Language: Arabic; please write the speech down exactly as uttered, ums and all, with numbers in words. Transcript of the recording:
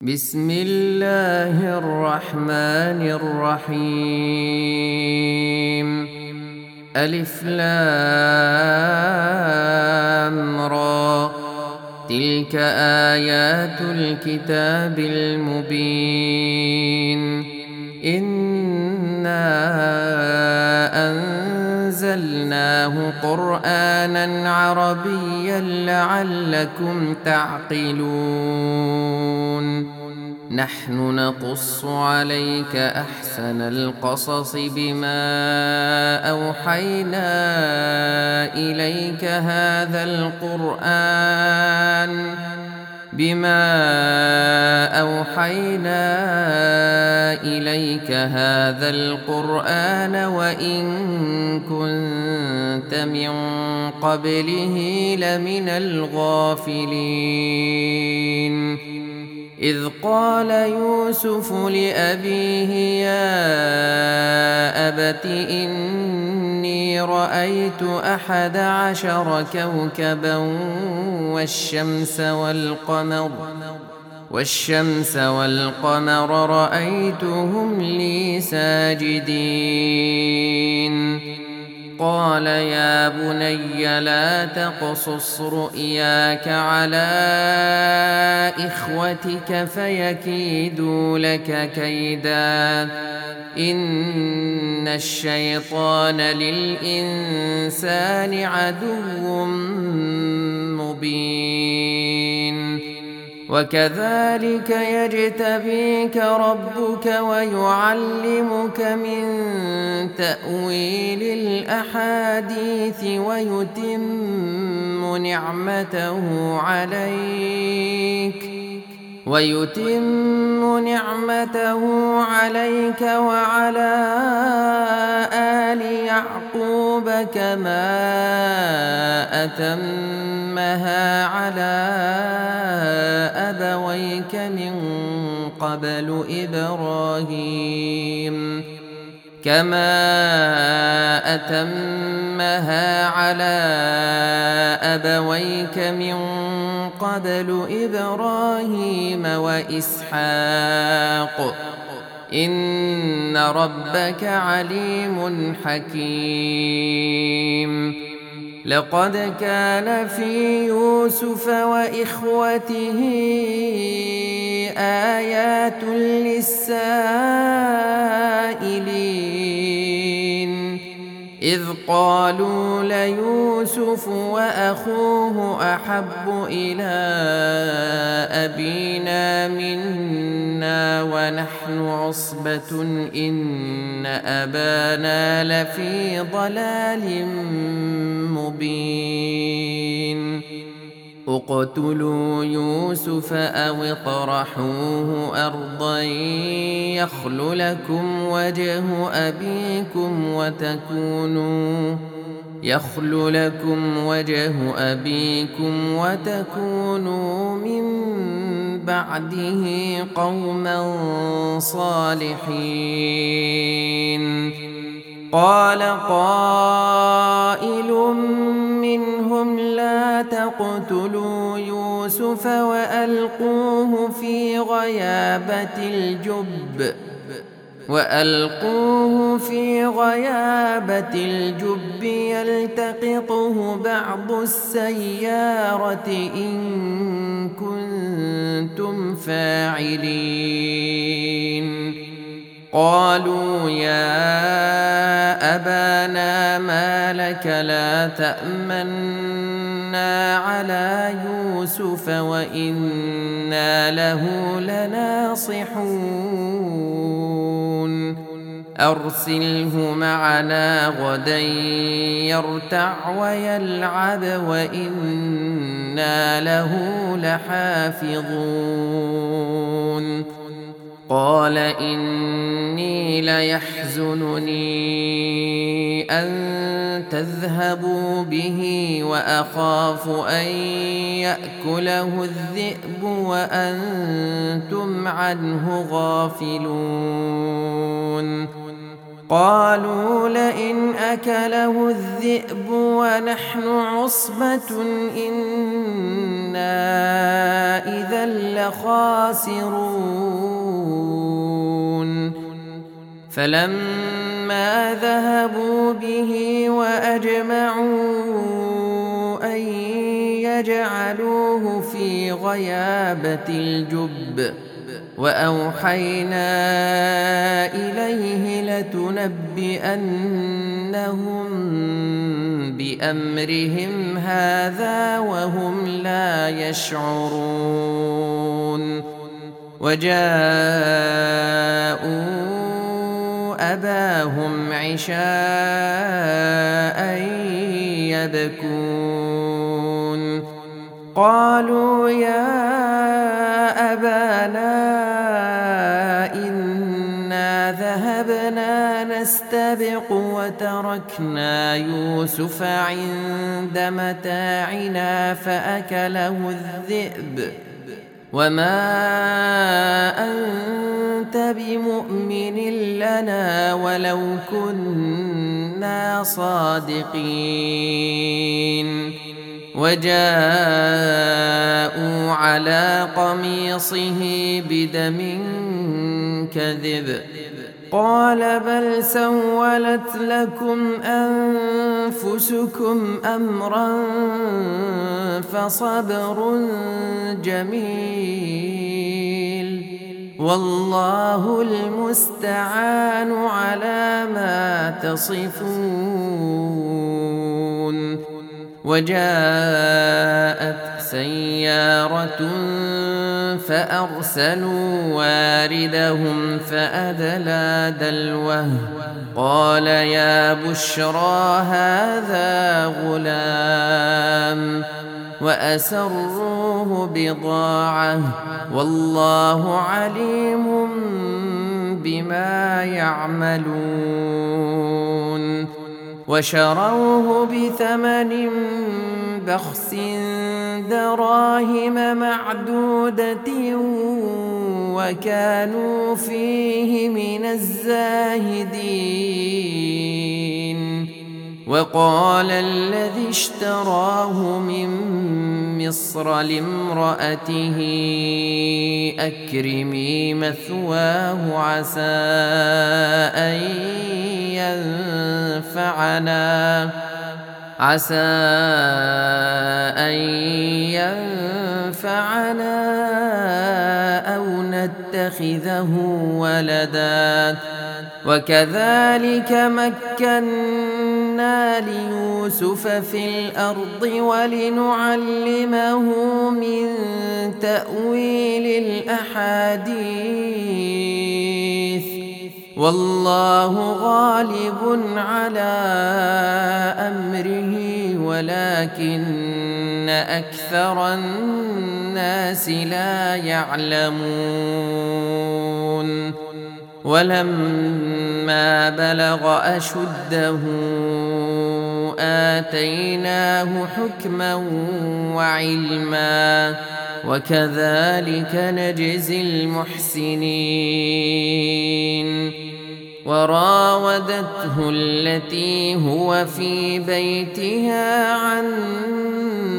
بسم الله الرحمن الرحيم. ألف لام را، تلك آيات الكتاب المبين. إنا أنزلناه قرآنا عربيا لعلكم تعقلون. نحن نقص عليك أحسن القصص بما أوحينا إليك هذا القرآن بما أوحينا إليك هذا القرآن وإن كنت من قبله لمن الغافلين. إذ قال يوسف لأبيه يا أبت إني رأيت أحد عشر كوكبا والشمس والقمر والشمس والقمر رأيتهم لي ساجدين. قال يا بني لا تقصص رؤياك على إخوتك فيكيدوا لك كيدا، إن الشيطان للإنسان عدو مبين. وكذلك يجتبيك ربك ويعلمك من تأويل الأحاديث ويتم نعمته عليك ويتم نعمته عليك وعلى آل يعقوب كما أتمها على أبويك من قبل إبراهيم كما أتمها على أبويك من قبل إبراهيم وإسحاق إن ربك عليم حكيم. لقد كان في يوسف وإخوته آيات للسائلين إذ قالوا ليوسف وأخوه أحب إلى أبينا منا ونحن عصبة إن أبانا لفي ضلال مبين. اقتلوا يوسف أو اطرحوه أرضا يخل لكم وجه أبيكم وتكونوا يخل لكم وجه أبيكم وتكونوا من بعده قوما صالحين. قال قائل منهم لا تقتلوا يوسف وألقوه في غيابة الجب وألقوه في غيابة الجب يلتقطه بعض السيارة إن كنتم فاعلين. قالوا يا أبانا ما لك لا تأمنا على يوسف وإنا له لناصحون أرسله معنا غدا يرتع ويلعب وإنا له لحافظون. قال إني ليحزنني أن تذهبوا به وأخاف أن يأكله الذئب وأنتم عنه غافلون. قالوا لئن أكله الذئب ونحن عصبة إنا إذا لخاسرون فلما ذهبوا به وأجمعوا أن يجعلوه في غيابة الجب وأوحينا إليه لتنبئنهم بأمرهم هذا وهم لا يشعرون وجاءوا أباهم عشاء يبكون قالوا يا أبانا إنا ذهبنا نستبق وتركنا يوسف عند متاعنا فأكله الذئب وما أنت بمؤمن لنا ولو كنا صادقين وجاءوا على قميصه بدم كذب قال بل سولت لكم أنفسكم أمرا فصبر جميل والله المستعان على ما تصفون وجاءت سيارة فأرسلوا واردهم فأدلى دلوه قال يا بشرى هذا غلام وأسروه بضاعة والله عليم بما يعملون وشروه بثمن بخس دراهم معدودة وكانوا فيه من الزاهدين وقال الذي اشتراه من مصر لامرأته أكرمي مثواه عسى أن ينفعنا عسى أن ينفعنا أو نتخذه ولدا وكذلك مكنا ليوسف في الأرض ولنعلمه من تأويل الأحاديث والله غالب على أمره ولكن أكثر الناس لا يعلمون ولما بلغ أشده آتيناه حكما وعلما وكذلك نجزي المحسنين وراودته التي هو في بيتها عن